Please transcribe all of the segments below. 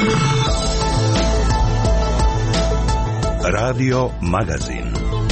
Radio Magazin.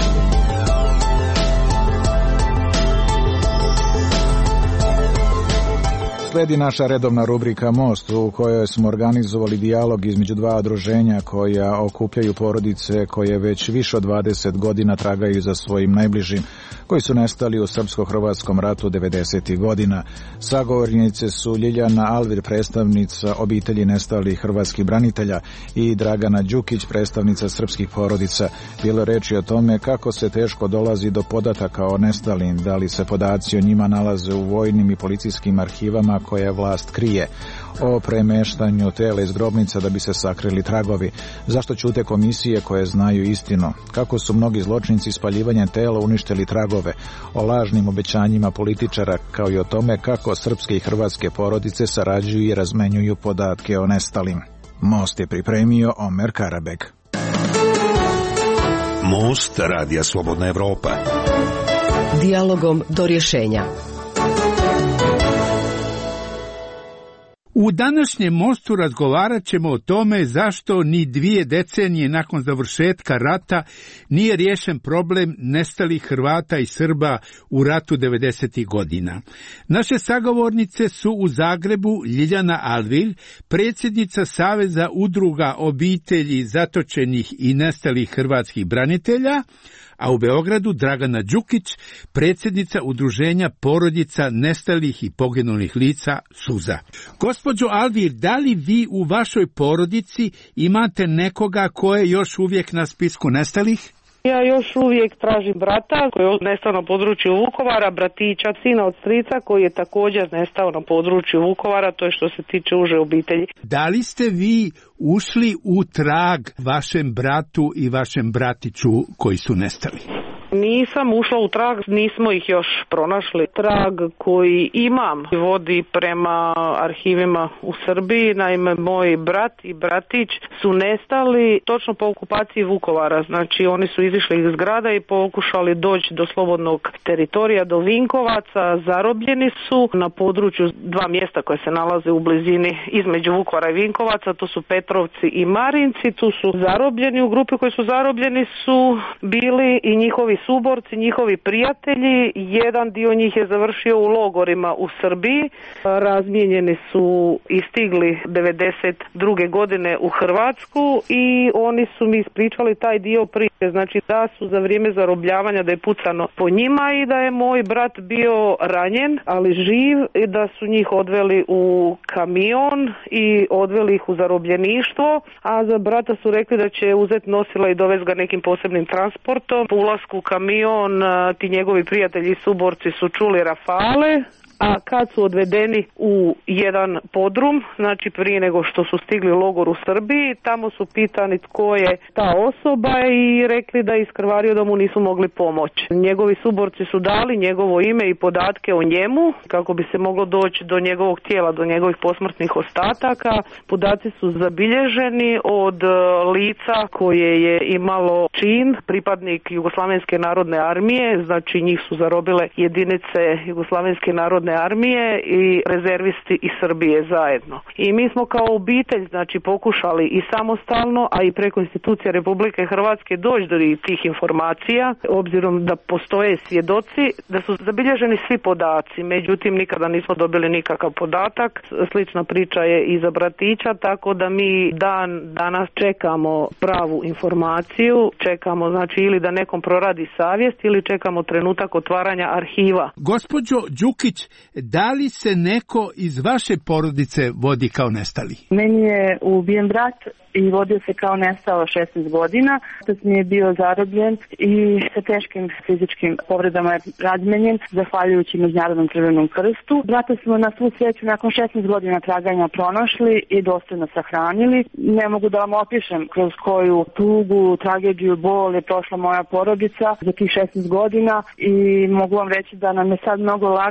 Sledi naša redovna rubrika Most, u kojoj smo organizovali dijalog između dva udruženja koja okupljaju porodice koje već više od 20 godina tragaju za svojim najbližim, koji su nestali u srpsko-hrvatskom ratu 90. godina. Sagovornice su Ljiljana Alvir, predstavnica obitelji nestalih hrvatskih branitelja, i Dragana Đukić, predstavnica srpskih porodica. Bilo reči o tome kako se teško dolazi do podataka o nestalim, da li se podaci o njima nalaze u vojnim i policijskim arhivama koje vlast krije, o premeštanju tela iz grobnica da bi se sakrili tragovi, zašto ćute komisije koje znaju istinu, kako su mnogi zločinci spaljivanjem tela uništili tragove, o lažnim obećanjima političara, kao i o tome kako srpske i hrvatske porodice sarađuju i razmenjuju podatke o nestalim. Most je pripremio Omer Karabeg. Most Radija Slobodna Evropa. Dijalogom do rješenja. U današnjem Mostu razgovarat ćemo o tome zašto ni 2 decenije nakon završetka rata nije riješen problem nestalih Hrvata i Srba u ratu 90. godina. Naše sagovornice su u Zagrebu Ljiljana Alvir, predsjednica Saveza udruga obitelji zatočenih i nestalih hrvatskih branitelja, a u Beogradu Dragana Đukić, predsjednica udruženja porodica nestalih i poginulih lica Suza. Gospođo Alvir, da li vi u vašoj porodici imate nekoga ko je još uvijek na spisku nestalih? Ja još uvijek tražim brata koji je nestao na području Vukovara, bratića, sina od strica koji je također nestao na području Vukovara, to je što se tiče uže obitelji. Da li ste vi ušli u trag vašem bratu i vašem bratiću koji su nestali? Nisam ušla u trag, nismo ih još pronašli. Trag koji imam vodi prema arhivima u Srbiji. Naime, moj brat i bratić su nestali točno po okupaciji Vukovara. Znači, oni su izišli iz grada i pokušali doći do slobodnog teritorija, do Vinkovaca. Zarobljeni su na području 2 mjesta koje se nalaze u blizini između Vukovara i Vinkovaca. To su Petrovci i Marinci. Tu su zarobljeni. U grupi koji su zarobljeni su bili i njihovi suborci, njihovi prijatelji. Jedan dio njih je završio u logorima u Srbiji. Razmijenjeni su i stigli 92. godine u Hrvatsku i oni su mi ispričali taj dio priče. Znači da su za vrijeme zarobljavanja, da je pucano po njima i da je moj brat bio ranjen, ali živ, i da su njih odveli u kamion i odveli ih u zarobljeništvo, a za brata su rekli da će uzeti nosila i dovesti ga nekim posebnim transportom. Po ulasku u kamion ti njegovi prijatelji i suborci su čuli rafale, a kad su odvedeni u jedan podrum, znači prije nego što su stigli u logor u Srbiji, tamo su pitani tko je ta osoba i rekli da je iskrvario, da mu nisu mogli pomoći. Njegovi suborci su dali njegovo ime i podatke o njemu kako bi se moglo doći do njegovog tijela, do njegovih posmrtnih ostataka. Podaci su zabilježeni od lica koje je imalo čin pripadnik Jugoslavenske narodne armije, znači njih su zarobile jedinice Jugoslavenske narodne armije i rezervisti iz Srbije zajedno. I mi smo kao obitelj, znači, pokušali i samostalno, a i preko institucija Republike Hrvatske doći do tih informacija, obzirom da postoje svjedoci, da su zabilježeni svi podaci, međutim nikada nismo dobili nikakav podatak. Slična priča je i za bratića, tako da mi danas čekamo pravu informaciju, čekamo znači ili da nekom proradi savjest ili čekamo trenutak otvaranja arhiva. Gospođo Đukić, da li se neko iz vaše porodice vodi kao nestali? Meni je ubijen brat i vodio se kao nestao 16 godina. Otac mi je bio zarobljen i sa teškim fizičkim povredama je razmenjen, zahvaljujući Međunarodnom crvenom krstu. Brata smo na svu sreću nakon 16 godina traganja pronašli i dostojno sahranili. Ne mogu da vam opišem kroz koju tugu, tragediju, bol je prošla moja porodica za tih 16 godina i mogu vam reći da nam je sad mnogo lakše kad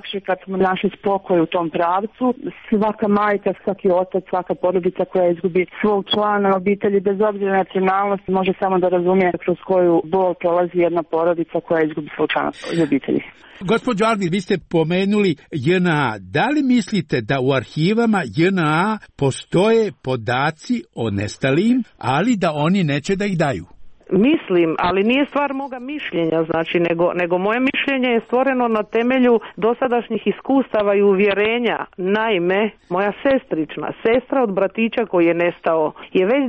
smo našli spokoj u tom pravcu. Svaka majka, svaki otac, svaka porodica koja izgubi svog člana obitelji, bez obzira na nacionalnost, može samo da razumije kroz koju bol prolazi jedna porodica koja izgubi svog člana iz obitelji. Gospođo Aldir, vi ste pomenuli JNA. Da li mislite da u arhivama JNA postoje podaci o nestalim, ali da oni neće da ih daju? Mislim, ali nije stvar moga mišljenja, znači, nego moje mišljenje je stvoreno na temelju dosadašnjih iskustava i uvjerenja. Naime, moja sestra od bratića koji je nestao, je već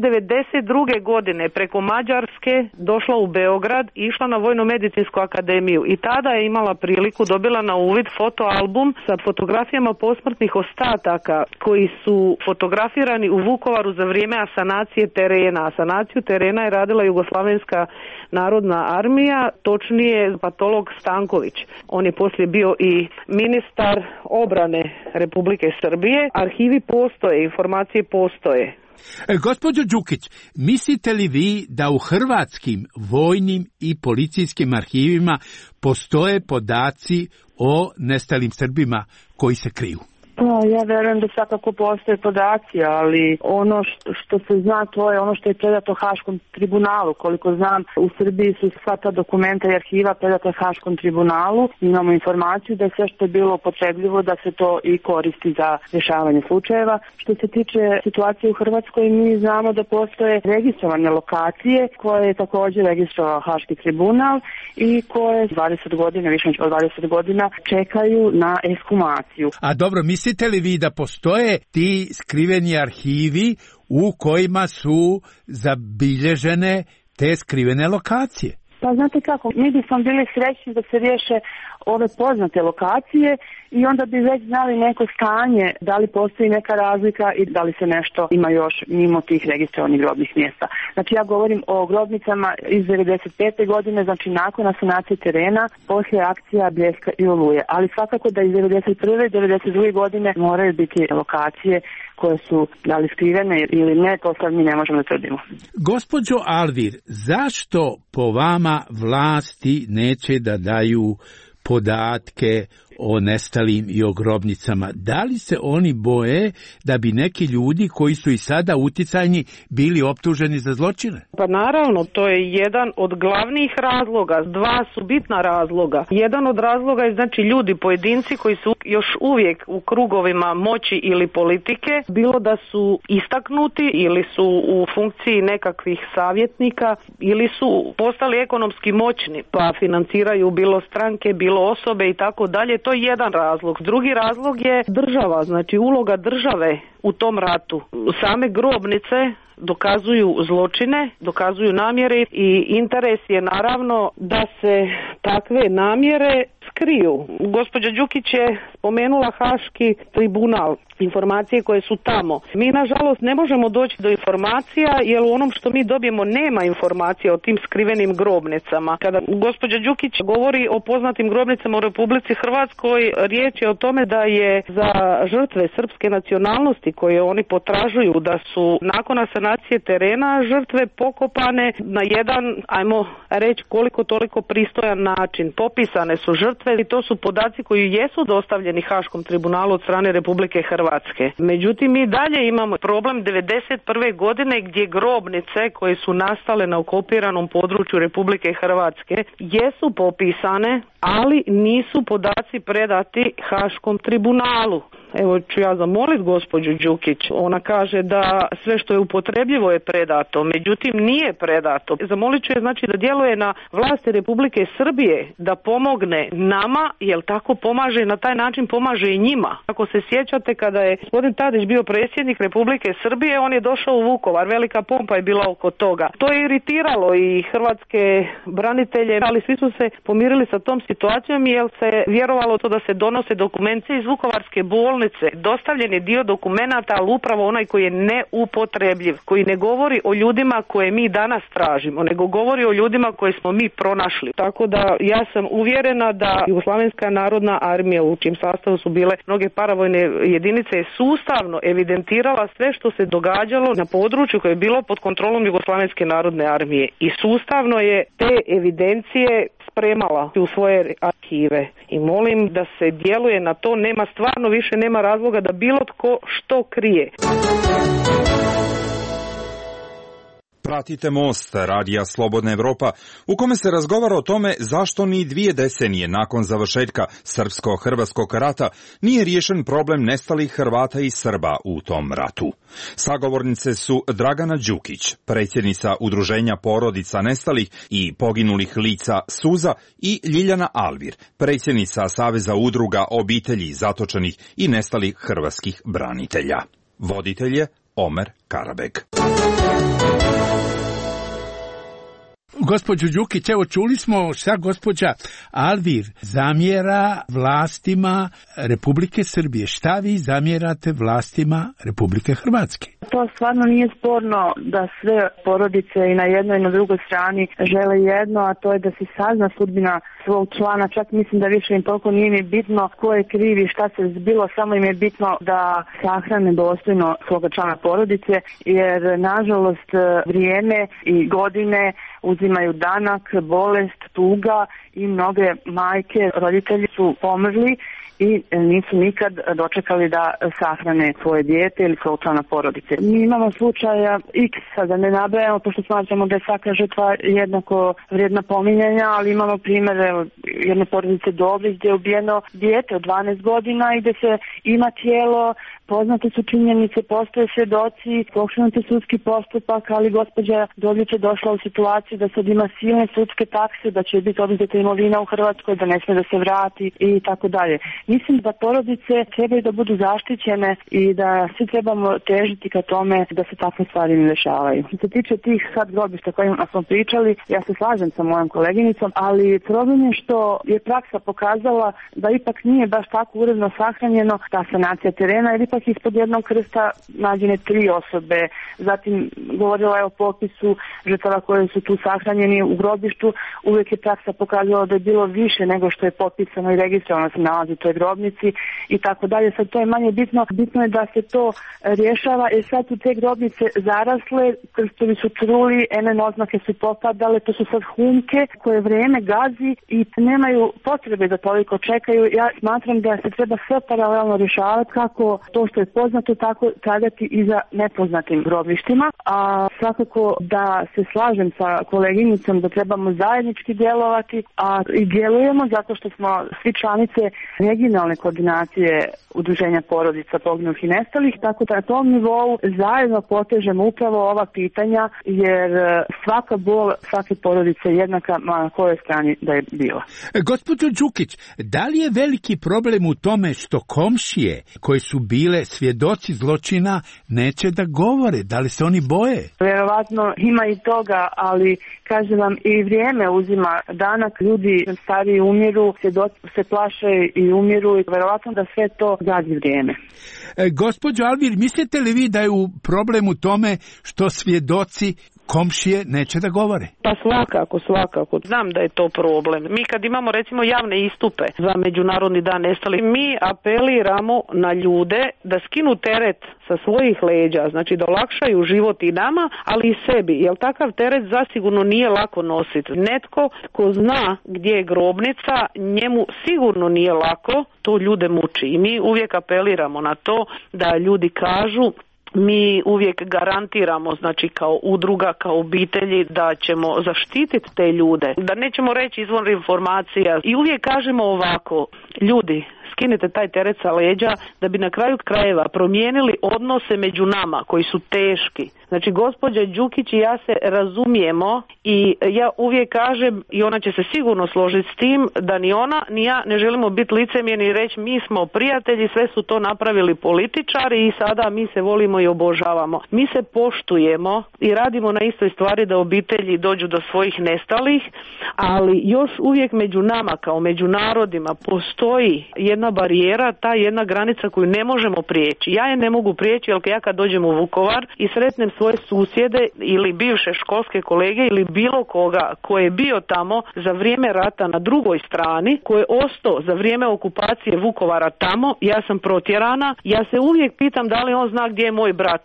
92. godine preko Mađarske došla u Beograd i išla na Vojno-medicinsku akademiju i tada je imala priliku, dobila na uvid fotoalbum sa fotografijama posmrtnih ostataka koji su fotografirani u Vukovaru za vrijeme asanacije terena. Asanaciju terena je radila Jugoslavijska narodna armija, točnije patolog Stanković. On je poslije bio i ministar obrane Republike Srbije. Arhivi postoje, informacije postoje. Gospođo Đukić, mislite li vi da u hrvatskim vojnim i policijskim arhivima postoje podaci o nestalim Srbima koji se kriju? Ja verujem da svakako postoje podaci, ali ono što se zna, to je ono što je predato Haškom tribunalu. Koliko znam, u Srbiji su sva ta dokumenta i arhiva predata Haškom tribunalu. Imamo informaciju da sve što je bilo potrebljivo da se to i koristi za rješavanje slučajeva. Što se tiče situacije u Hrvatskoj, mi znamo da postoje registrovane lokacije koje je također registrovao Haški tribunal i koje 20 godina, više od 20 godina čekaju na ekshumaciju. A dobro, mislite li vi da postoje ti skriveni arhivi u kojima su zabilježene te skrivene lokacije? Pa znate kako, mi bismo bili srećni da se riješe ove poznate lokacije i onda bi već znali neko stanje, da li postoji neka razlika i da li se nešto ima još mimo tih registrovanih grobnih mjesta. Znači ja govorim o grobnicama iz 95. godine, znači nakon asanacije terena, poslije akcija Bljeska i Oluje. Ali svakako da iz 91. i 92. godine moraju biti lokacije koje su da li skrivene ili ne, to sad mi ne možemo da tvrdimo. Gospođo Aldir, zašto po vama vlasti neće da daju podatke o nestalim i o grobnicama? Da li se oni boje da bi neki ljudi koji su i sada uticajni bili optuženi za zločine? Pa naravno, to je jedan od glavnih razloga. Dva su bitna razloga. Jedan od razloga je znači ljudi, pojedinci koji su još uvijek u krugovima moći ili politike, bilo da su istaknuti ili su u funkciji nekakvih savjetnika ili su postali ekonomski moćni pa financiraju bilo stranke, bilo osobe i tako dalje. To je jedan razlog. Drugi razlog je država, znači uloga države u tom ratu. Same grobnice dokazuju zločine, dokazuju namjere i interes je naravno da se takve namjere skriju. Gospođa Đukić je spomenula Haški tribunal, informacije koje su tamo. Mi nažalost ne možemo doći do informacija jer u onom što mi dobijemo nema informacija o tim skrivenim grobnicama. Kada gospođa Đukić govori o poznatim grobnicama u Republici Hrvatskoj, riječ je o tome da je za žrtve srpske nacionalnosti koje oni potražuju da su nakon asanacije terena žrtve pokopane na jedan, ajmo reći koliko toliko pristojan način. Popisane su žrtve i to su podaci koji jesu dostavljeni Haškom tribunalu od strane Republike Hrvatske. Međutim, mi dalje imamo problem 91. godine gdje grobnice koje su nastale na okupiranom području Republike Hrvatske jesu popisane, ali nisu podaci predati Haškom tribunalu. Evo ću ja zamoliti gospođu Đukić, ona kaže da sve što je upotrebljivo je predato, međutim nije predato. Zamolit ću je znači da djeluje na vlasti Republike Srbije da pomogne nama, jer tako pomaže, na taj način pomaže i njima. Ako se sjećate kada je gospodin Tadić bio predsjednik Republike Srbije, on je došao u Vukovar, velika pompa je bila oko toga. To je iritiralo i hrvatske branitelje, ali svi su se pomirili sa tom situacijom jer se vjerovalo to da se donose dokumente iz Vukovarske bolnice. Dostavljen je dio dokumenata, ali upravo onaj koji je neupotrebljiv, koji ne govori o ljudima koje mi danas tražimo, nego govori o ljudima koje smo mi pronašli. Tako da ja sam uvjerena da Jugoslavenska narodna armija, u čijem sastavu su bile mnoge paravojne jedinice, je sustavno evidentirala sve što se događalo na području koje je bilo pod kontrolom Jugoslavenske narodne armije i sustavno je te evidencije spremala u svoje arhive i molim da se djeluje na to, nema razloga da bilo tko što krije. Pratite Most, radija Slobodna Evropa, u kome se razgovara o tome zašto ni 2 decenije nakon završetka srpsko-hrvatskog rata nije riješen problem nestalih Hrvata i Srba u tom ratu. Sagovornice su Dragana Đukić, predsjednica Udruženja porodica nestalih i poginulih lica Suza, i Ljiljana Alvir, predsjednica Saveza udruga obitelji zatočenih i nestalih hrvatskih branitelja. Voditelj je Omer Karabeg. Gospođo Đukić, evo čuli smo šta gospođa Alvir zamjera vlastima Republike Srbije. Šta vi zamjerate vlastima Republike Hrvatske? To stvarno nije sporno da sve porodice i na jednoj i na drugoj strani žele jedno, a to je da se sazna sudbina svog člana. Čak mislim da više im toliko nije ni bitno ko je kriv i šta se zbilo, samo im je bitno da sahrane dostojno svoga člana porodice, jer nažalost vrijeme i godine uzimaju danak, bolest, tuga i mnoge majke, roditelji su pomrli i nisu nikad dočekali da sahrane svoje dijete ili svog člana porodice. Mi imamo slučaja X, sada ne nabrajamo, pošto smatramo da je svaka žrtva jednako vrijedna pominjanja, ali imamo primjer jedne porodice Dobrić gdje je ubijeno dijete od 12 godina i gdje se ima tijelo, poznate su činjenice, postoje svjedoci, pokrenut je sudski postupak, ali gospođa Dobrić je došla u situaciju da sad ima silne sudske takse, da će biti oduzeta imovina u Hrvatskoj, da ne smije da se vrati i tako dalje. Mislim da porodice trebaju da budu zaštićene i da svi trebamo težiti ka tome da se takve stvari ne dešavaju. Što se tiče tih sad grobišta kojima smo pričali, ja se slažem sa mojom koleginicom, ali problem je što je praksa pokazala da ipak nije baš tako uredno sahranjeno ta sanacija terena, jer ipak ispod jednog krsta nađene 3 osobe. Zatim govorila je o popisu žrtava koje su tu sahranjeni u grobištu. Uvijek je praksa pokazala da je bilo više nego što je popisano i registrovano se nalazi u toj grobnici i tako dalje. Sad to je manje bitno. Bitno je da se to rješava, jer sad su te grobnice zarasle, krstovi su truli, NN oznake su popadale, to su sad humke koje vrijeme gazi i nemaju potrebe da toliko čekaju. Ja smatram da se treba sve paralelno rješavati, kako to što je poznato, tako tragati i za nepoznatim grobištima. A svakako da se slažem sa koleginicom da trebamo zajednički djelovati, a i djelujemo zato što smo svi članice regionalne koordinacije Udruženja porodica poginulih i nestalih, tako da na tom nivou zajedno potežemo upravo ova pitanja, jer svaka bol svake porodice je jednaka na kojoj strani da je bila. Gospođo Đukić, da li je veliki problem u tome što komšije koje su bile svjedoci zločina neće da govore? Da li se oni boje? Vjerovatno ima i toga, ali kažem vam, i vrijeme uzima danak, ljudi stariji umiru, svjedoci se plaše i umiru i vjerovatno da sve to gazi vrijeme. Gospođo Alvir, mislite li vi da je problem u tome što svjedoci komšije neće da govore? Pa svakako. Znam da je to problem. Mi kad imamo recimo javne istupe za Međunarodni dan nestalih, mi apeliramo na ljude da skinu teret sa svojih leđa, znači da olakšaju život i nama, ali i sebi, jer takav teret zasigurno nije lako nositi. Netko ko zna gdje je grobnica, njemu sigurno nije lako, to ljude muči i mi uvijek apeliramo na to da ljudi kažu. Mi uvijek garantiramo, znači kao udruga, kao obitelji, da ćemo zaštititi te ljude, da nećemo reći izvor informacija i uvijek kažemo ovako, ljudi, skinite taj teret sa leđa da bi na kraju krajeva promijenili odnose među nama koji su teški. Znači gospođa Đukić i ja se razumijemo i ja uvijek kažem, i ona će se sigurno složiti s tim, da ni ona ni ja ne želimo biti licemjerni i reći mi smo prijatelji, sve su to napravili političari i sada mi se volimo i obožavamo. Mi se poštujemo i radimo na istoj stvari da obitelji dođu do svojih nestalih, ali još uvijek među nama kao među narodima postoji jedna barijera, ta jedna granica koju ne možemo prijeći. Ja je ne mogu prijeći, jer ja kad dođem u Vukovar i sretnem svoje susjede ili bivše školske kolege ili bilo koga ko je bio tamo za vrijeme rata na drugoj strani, ko je ostao za vrijeme okupacije Vukovara tamo, ja sam protjerana, ja se uvijek pitam da li on zna gdje je moj brat.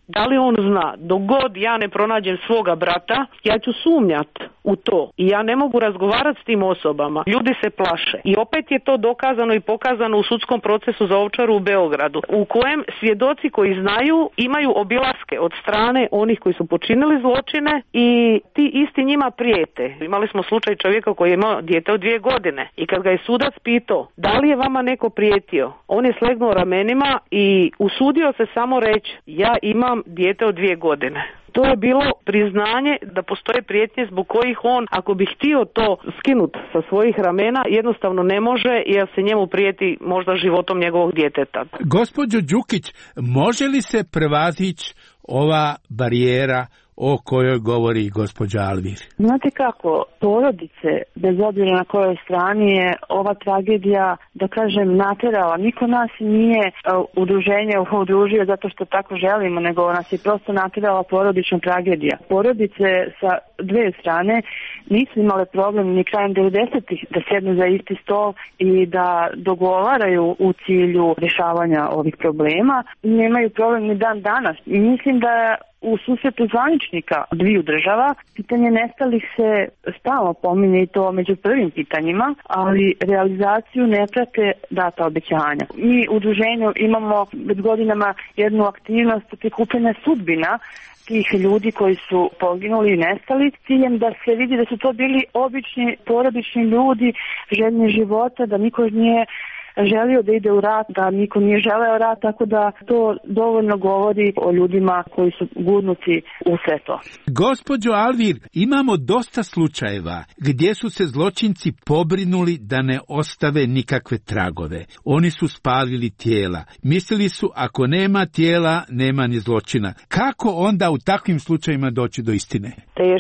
Da li on zna? Dok god ja ne pronađem svoga brata, ja ću sumnjat u to i ja ne mogu razgovarati s tim osobama. Ljudi se plaše. I opet je to dokazano i pokazano u sudskom procesu za Ovčaru u Beogradu, u kojem svjedoci koji znaju imaju obilaske od strane onih koji su počinili zločine i ti isti njima prijete. Imali smo slučaj čovjeka koji je imao dijete od 2 godine i kad ga je sudac pitao da li je vama neko prijetio, on je slegnuo ramenima i usudio se samo reći ja imam dijete od 2 godine. To je bilo priznanje da postoje prijetnje zbog kojih on, ako bi htio to skinuti sa svojih ramena, jednostavno ne može jer se njemu prijeti možda životom njegovog djeteta. Gospođo Đukić, može li se prevazići ova barijera o kojoj govori gospođa Alvir? Znate kako, porodice, bez obzira na kojoj strani je ova tragedija, da kažem, naterala. Niko nas nije udruženje udružio zato što tako želimo, nego nas je prosto naterala porodična tragedija. Porodice sa 2 strane nisu imale problem ni krajem 90-ih da sjednu za isti stol i da dogovaraju u cilju rješavanja ovih problema. Nemaju problem ni dan danas. I mislim da u susretu zvaničnika 2 država pitanje nestalih se stalno pominje i to među prvim pitanjima, ali realizaciju ne prate data obećanja. Mi u udruženju imamo već godinama jednu aktivnost prikupljanja sudbina tih ljudi koji su poginuli i nestali, ciljem da se vidi da su to bili obični porodični ljudi, željni života, da niko nije želio da ide u rat, da niko nije želeo rat, tako da to dovoljno govori o ljudima koji su gurnuti u sve to. Gospođo Alvir, imamo dosta slučajeva gdje su se zločinci pobrinuli da ne ostave nikakve tragove. Oni su spalili tijela. Mislili su ako nema tijela, nema ni zločina. Kako onda u takvim slučajima doći do istine?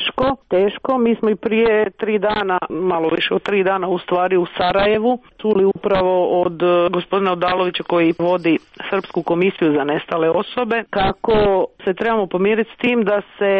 Teško. Mi smo i prije 3 dana, malo više od 3 dana u stvari u Sarajevu, čuli upravo od gospodina Odalovića koji vodi Srpsku komisiju za nestale osobe, kako se trebamo pomiriti s tim da se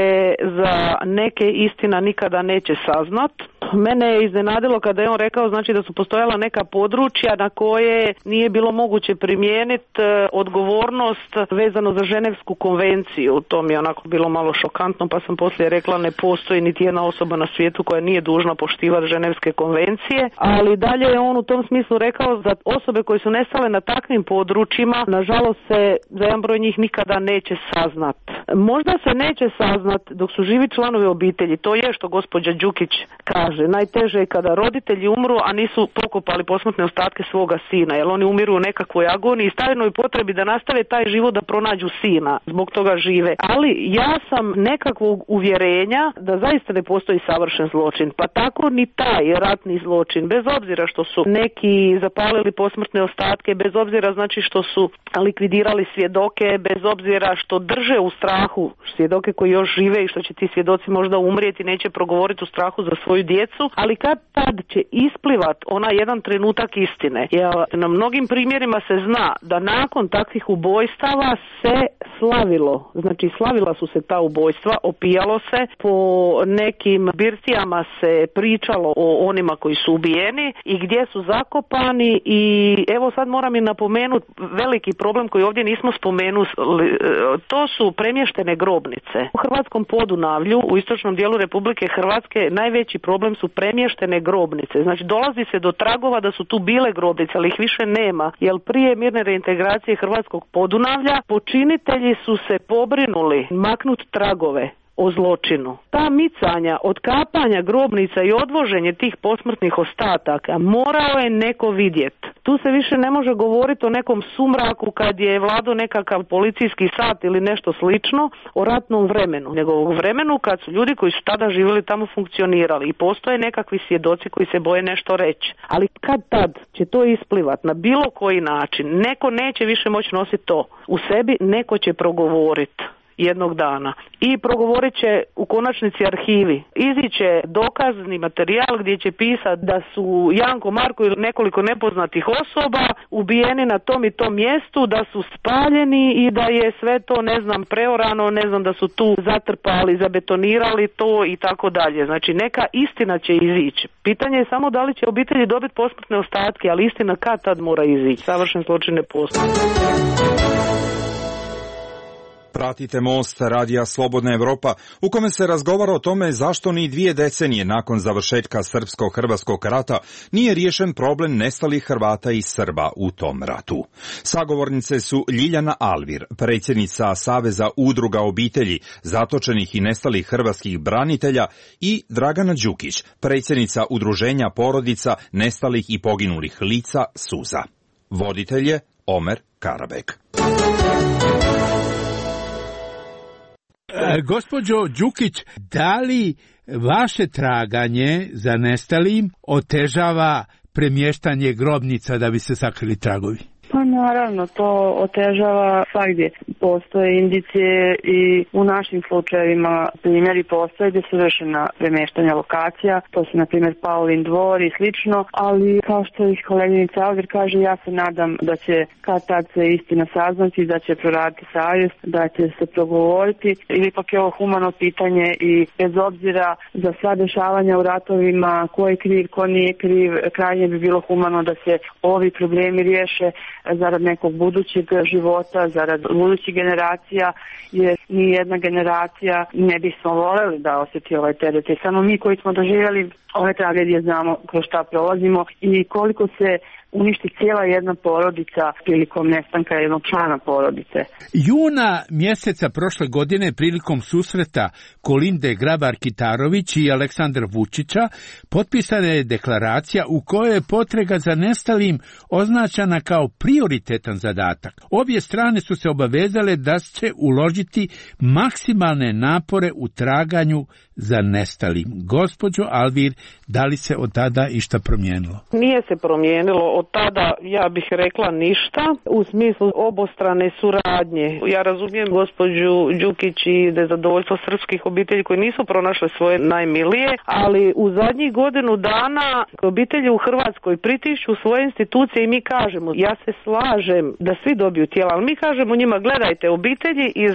za neke istina nikada neće saznat. Mene je iznenadilo kada je on rekao znači da su postojala neka područja na koje nije bilo moguće primijeniti odgovornost vezano za Ženevsku konvenciju. To mi je onako bilo malo šokantno, pa sam poslije rekla ne postoji niti jedna osoba na svijetu koja nije dužna poštivati Ženevske konvencije, ali dalje je on u tom smislu rekao za osobe koje su nestale na takvim područjima, nažalost se za jedan broj njih nikada neće saznat. Možda se neće saznat dok su živi članovi obitelji, to je što gospođa Đukić kaže. Najteže je kada roditelji umru, a nisu pokopali posmrtne ostatke svoga sina, jer oni umiru u nekakvoj agoniji i stalnoj potrebi da nastave taj život da pronađu sina, zbog toga žive. Ali ja sam nekakvog uvjerenja da zaista ne postoji savršen zločin, pa tako ni taj ratni zločin, bez obzira što su neki zapalili posmrtne ostatke, bez obzira znači što su likvidirali svjedoke, bez obzira što drže u strahu svjedoke koji još žive i što će ti svjedoci možda umrijeti, neće progovoriti u strahu za svoju djecu, ali kad tad će isplivat onaj jedan trenutak istine. Jer na mnogim primjerima se zna da nakon takvih ubojstava se slavilo, znači slavila su se ta ubojstva, opijalo se, po nekim birtijama se pričalo o onima koji su ubijeni i gdje su zakopani i evo sad moram i napomenuti veliki problem koji ovdje nismo spomenuli, to su premještene grobnice. U Hrvatskom Podunavlju, u istočnom dijelu Republike Hrvatske, najveći problem su premještene grobnice. Znači dolazi se do tragova da su tu bile grobnice, ali ih više nema, jer prije mirne reintegracije Hrvatskog Podunavlja počinitelji su se pobrinuli maknuti tragove o zločinu. Ta micanja, otkapanja grobnica i odvoženje tih posmrtnih ostataka morao je neko vidjeti. Tu se više ne može govoriti o nekom sumraku kad je vladao nekakav policijski sat ili nešto slično o ratnom vremenu, nego o vremenu kad su ljudi koji su tada živjeli tamo funkcionirali i postoje nekakvi svjedoci koji se boje nešto reći. Ali kad tad će to isplivat na bilo koji način, neko neće više moći nositi to u sebi, neko će progovoriti jednog dana. I progovorit će u konačnici arhivi. Iziće dokazni materijal gdje će pisati da su Janko, Marko i nekoliko nepoznatih osoba ubijeni na tom i tom mjestu, da su spaljeni i da je sve to, ne znam, preorano, ne znam, da su tu zatrpali, zabetonirali to i tako dalje. Znači neka istina će izići. Pitanje je samo da li će obitelji dobiti posmrtne ostatke, ali istina kad tad mora izići. Savršen zločin ne postoji. Pratite Most radija Slobodna Evropa, u kome se razgovara o tome zašto ni 2 decenije nakon završetka Srpsko-hrvatskog rata nije riješen problem nestalih Hrvata i Srba u tom ratu. Sagovornice su Ljiljana Alvir, predsjednica Saveza udruga obitelji zatočenih i nestalih hrvatskih branitelja, i Dragana Đukić, predsjednica Udruženja porodica nestalih i poginulih lica Suza. Voditelj je Omer Karabek. Gospođo Đukić, da li vaše traganje za nestalim otežava premještanje grobnica da bi se sakrili tragovi? Pa naravno, to otežava svagdje. Postoje indicije i u našim slučajevima primjeri postoje gdje su vršena premještanja lokacija, to su na primjer Paulin dvor i slično, ali kao što ih koleginica Alvir kaže, ja se nadam da će kad tad se istina saznati, da će proraditi savjest, da će se progovoriti, ili ipak je ovo humano pitanje i bez obzira za sva dešavanja u ratovima, ko je kriv, ko nije kriv, krajnje bi bilo humano da se ovi problemi riješe zarad nekog budućeg života, zarad budućih generacija, jer ni jedna generacija ne bismo voljeli da osjeti ovaj teret. I samo mi koji smo doživjeli ove tragedije znamo kroz šta prolazimo i koliko se uništi cijela jedna porodica prilikom nestanka jednog člana porodice. Juna mjeseca prošle godine prilikom susreta Kolinde Grabar-Kitarović i Aleksandra Vučića potpisana je deklaracija u kojoj je potraga za nestalim označena kao prioritetan zadatak. Obje strane su se obavezale da će uložiti maksimalne napore u traganju za nestalim. Gospođo Alvir, da li se od tada išta promijenilo? Nije se promijenilo od tada, ja bih rekla, ništa u smislu obostrane suradnje. Ja razumijem gospođu Đukić i nezadovoljstvo srpskih obitelji koji nisu pronašle svoje najmilije, ali u zadnjih godinu dana obitelji u Hrvatskoj pritišću svoje institucije i mi kažemo, ja se slažem da svi dobiju tijela, ali mi kažemo njima, gledajte, obitelji iz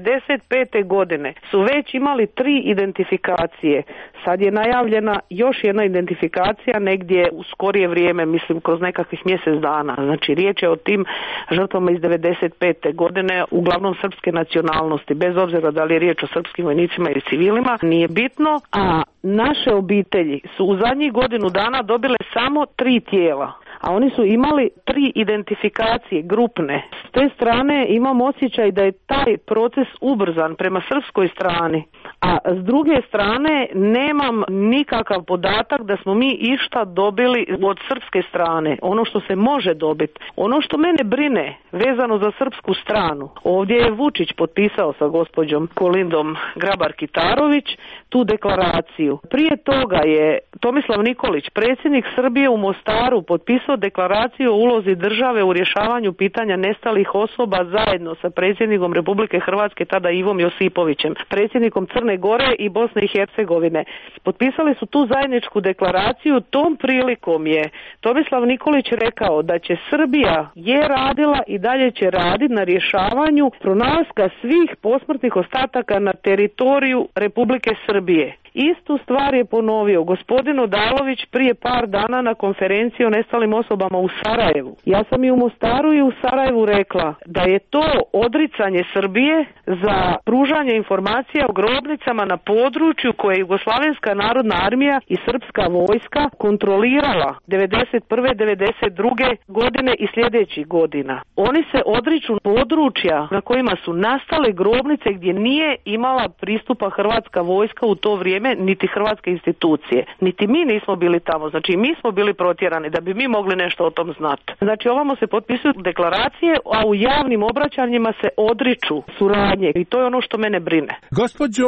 95. godine su već imali 3 identifikacije. Sad je najavljena još jedna identifikacija negdje u skorije vrijeme, mislim kroz nekakvih mjesec dana. Znači riječ je o tim žrtvama iz 95. godine, uglavnom srpske nacionalnosti, bez obzira da li je riječ o srpskim vojnicima ili civilima, nije bitno, a naše obitelji su u zadnjih godinu dana dobile samo 3 tijela, a oni su imali 3 identifikacije grupne. S te strane imam osjećaj da je taj proces ubrzan prema srpskoj strani, a s druge strane nemam nikakav podatak da smo mi išta dobili od srpske strane, ono što se može dobiti. Ono što mene brine vezano za srpsku stranu, ovdje je Vučić potpisao sa gospođom Kolindom Grabar-Kitarović tu deklaraciju. Prije toga je Tomislav Nikolić, predsjednik Srbije, u Mostaru potpisao deklaraciju o ulozi države u rješavanju pitanja nestalih osoba zajedno sa predsjednikom Republike Hrvatske, tada Ivom Josipovićem, predsjednikom Crne Gore i Bosne i Hercegovine. Potpisali su tu zajedničku deklaraciju. Tom prilikom je Tomislav Nikolić rekao da će Srbija je radila i dalje će raditi na rješavanju pronalaska svih posmrtnih ostataka na teritoriju Republike Srbije. Istu stvar je ponovio gospodin Odalović prije par dana na konferenciji o nestalim osobama u Sarajevu. Ja sam i u Mostaru i u Sarajevu rekla da je to odricanje Srbije za pružanje informacija o grobnicama na području koje je Jugoslavenska narodna armija i srpska vojska kontrolirala 91. 92. godine i sljedećih godina. Oni se odriču područja na kojima su nastale grobnice gdje nije imala pristupa hrvatska vojska u to vrijeme, niti hrvatske institucije. Niti mi nismo bili tamo. Znači mi smo bili protjerani da bi mi mogli nešto o tom znati. Znači ovamo se potpisuju deklaracije, a u javnim obraćanjima se odriču suradnje i to je ono što mene brine. Gospođo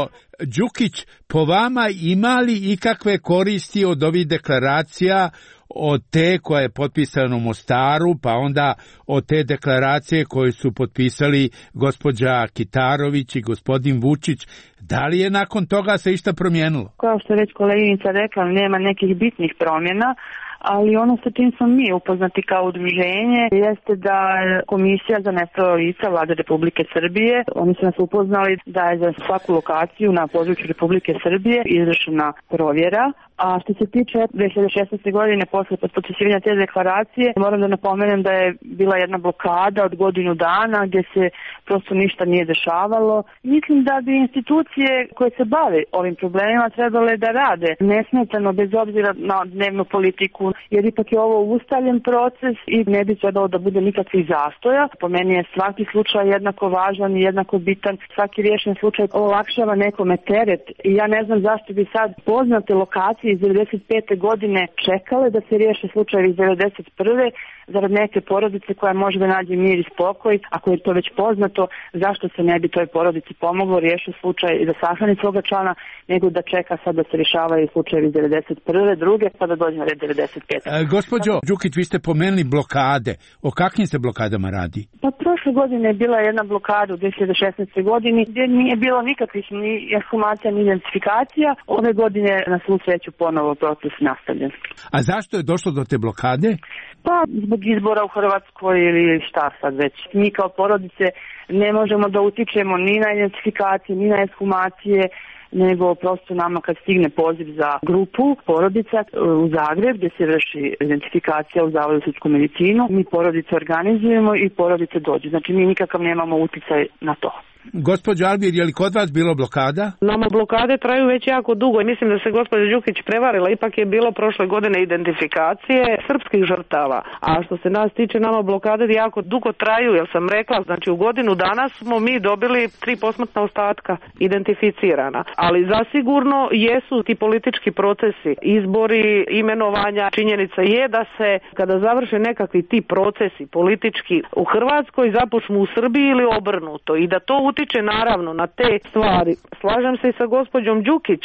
Đukić, po vama ima li ikakve koristi od ovih deklaracija, od te koja je potpisana u Mostaru, pa onda od te deklaracije koje su potpisali gospođa Kitarović i gospodin Vučić? Da li je nakon toga se išta promijenilo? Kao što je već koleginica rekla, nema nekih bitnih promjena, ali ono sa čim smo mi upoznati kao udruženje jeste da Komisija za nestala lica Vlade Republike Srbije, oni su nas upoznali da je za svaku lokaciju na području Republike Srbije izvršena provjera. A što se tiče 2016. godine posle potpisivanja te deklaracije, moram da napomenem da je bila jedna blokada od godinu dana gdje se prosto ništa nije dešavalo. Mislim da bi institucije koje se bave ovim problemima trebale da rade nesmetano bez obzira na dnevnu politiku, jer ipak je ovo ustaljen proces i ne bi trebalo da bude nikakvih zastoja. Po meni je svaki slučaj jednako važan i jednako bitan. Svaki riješen slučaj olakšava nekome teret i ja ne znam zašto bi sad poznate lokacije iz 95. godine čekale da se riješe slučajevi iz 91. zarad neke porodice koja može da nađe mir i spokoj. Ako je to već poznato, zašto se ne bi toj porodici pomoglo, riješio slučaj i da sahrani svoga člana, nego da čeka sad da se rješavaju slučajevi iz 91. druge, pa da dođe na red 95. Gospođo Đukić, vi ste pomenuli blokade. O kakvim se blokadama radi? Pa prošle godine je bila jedna blokada u 2016. godini gdje nije bilo nikakvih ni ekshumacija ni identifikacija. Ove godine na svu sreću ponovo proces nastavljen. A zašto je došlo do te blokade? Pa zbog izbora u Hrvatskoj ili šta sad već. Mi kao porodice ne možemo da utičemo ni na identifikacije, ni na ekshumacije, nego prosto nama kad stigne poziv za grupu porodica u Zagreb gdje se vrši identifikacija u Zavodu za sudsku medicinu, mi porodice organizujemo i porodice dođu. Znači mi nikakav nemamo uticaj na to. Gospođo Albir, je li kod vas bilo blokada? Nama blokade traju već jako dugo i mislim da se gospođa Đukić prevarila. Ipak je bilo prošle godine identifikacije srpskih žrtava. A što se nas tiče, nama blokade jako dugo traju, jer sam rekla, znači u godinu dana smo mi dobili 3 posmrtna ostatka identificirana. Ali zasigurno jesu ti politički procesi, izbori, imenovanja. Činjenica je da se kada završe nekakvi ti procesi politički u Hrvatskoj započnu u Srbiji ili obrnuto i da to utiče naravno na te stvari. Slažem se i sa gospođom Đukić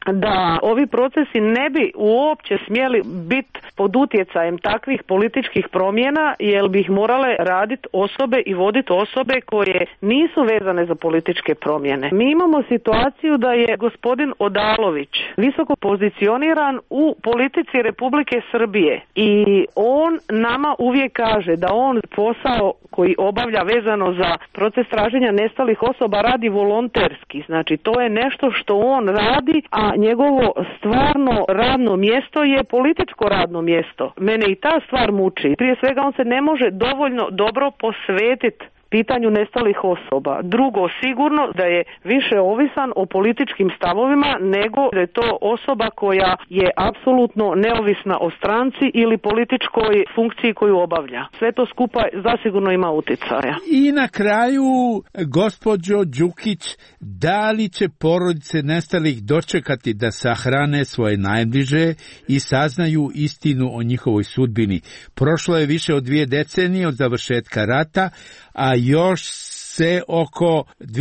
da ovi procesi ne bi uopće smjeli biti pod utjecajem takvih političkih promjena, jer bi ih morale raditi osobe i voditi osobe koje nisu vezane za političke promjene. Mi imamo situaciju da je gospodin Odalović visoko pozicioniran u politici Republike Srbije i on nama uvijek kaže da on posao koji obavlja vezano za proces traženja nestalih osoba radi volonterski. Znači to je nešto što on radi, a njegovo stvarno radno mjesto je političko radno mjesto. Mene i ta stvar muči. Prije svega on se ne može dovoljno dobro posvetiti pitanju nestalih osoba. Drugo, sigurno da je više ovisan o političkim stavovima nego da je to osoba koja je apsolutno neovisna o stranci ili političkoj funkciji koju obavlja. Sve to skupa zasigurno ima utjecaja. I na kraju, gospođo Đukić, da li će porodice nestalih dočekati da sahrane svoje najbliže i saznaju istinu o njihovoj sudbini? Prošlo je više od 2 decenije od završetka rata, a još se oko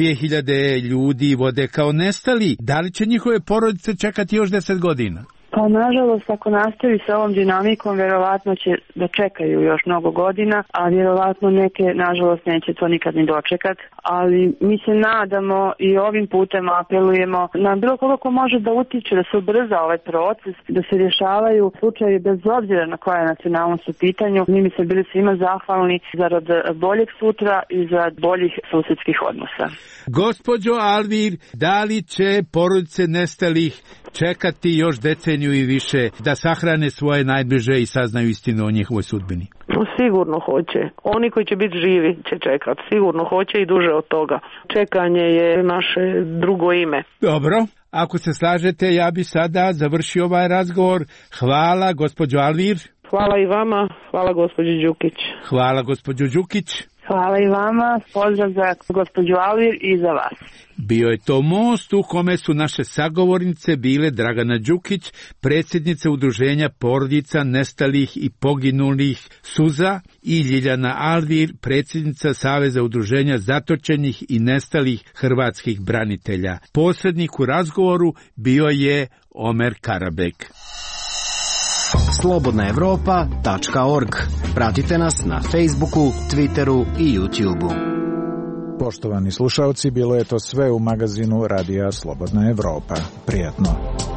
2000 ljudi vode kao nestali. Da li će njihove porodice čekati još 10 godina? Pa nažalost, ako nastavi sa ovom dinamikom, vjerovatno će da čekaju još mnogo godina, a vjerovatno neke, nažalost, neće to nikad ni dočekat. Ali mi se nadamo i ovim putem apelujemo na bilo koga ko može da utiče, da se ubrza ovaj proces, da se rješavaju slučajevi bez obzira na koja je nacionalnost u pitanju. Mi bi se bili svima zahvalni zarad boljeg sutra i zarad boljih susjedskih odnosa. Gospođo Alvir, da li će porodice nestalih čekati još deceniju i više da sahrane svoje najbliže i saznaju istinu o njihovoj sudbini? Sigurno hoće. Oni koji će biti živi će čekati. Sigurno hoće i duže od toga. Čekanje je naše drugo ime. Dobro. Ako se slažete, ja bi sada završio ovaj razgovor. Hvala, gospođo Alvir. Hvala i vama. Hvala, gospođo Đukić. Hvala, gospođo Đukić. Hvala i vama. Pozdrav za gospođu Alvir i za vas. Bio je to most u kome su naše sagovornice bile Dragana Đukić, predsjednica udruženja porodica nestalih i poginulih Suza, i Ljiljana Alvir, predsjednica Saveza udruženja zatočenih i nestalih hrvatskih branitelja. Posrednik u razgovoru bio je Omer Karabek. slobodnaevropa.org. Pratite nas na Facebooku, Twitteru i YouTubeu. Poštovani slušalci, bilo je to sve u magazinu Radija Slobodna Evropa. Prijatno.